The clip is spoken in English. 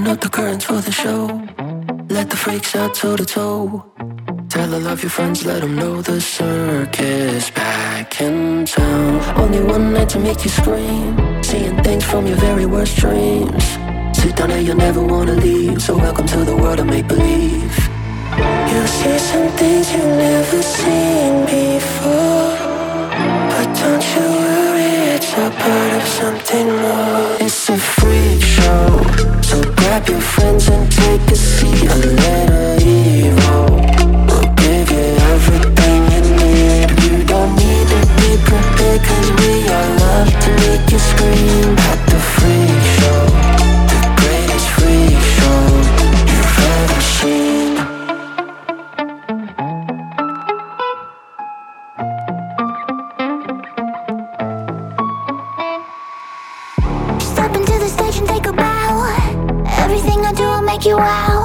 up the curtains for the show. Let the freaks out toe to toe. Tell all of your friends, let them know the circus back in town. Only one night to make you scream, seeing things from your very worst dreams. Sit down and you'll never wanna leave, so welcome to the world of make-believe. You'll see some things you've never seen before, but don't you worry, it's a part of something more. It's a freak show, so grab your friends and take a seat. A little hero will give you everything you need. You don't need to be prepared, cause we all love to make you scream. At the freak show, the greatest freak show you've ever seen. Step into the stage and take a bow. Everything I do will make you wow.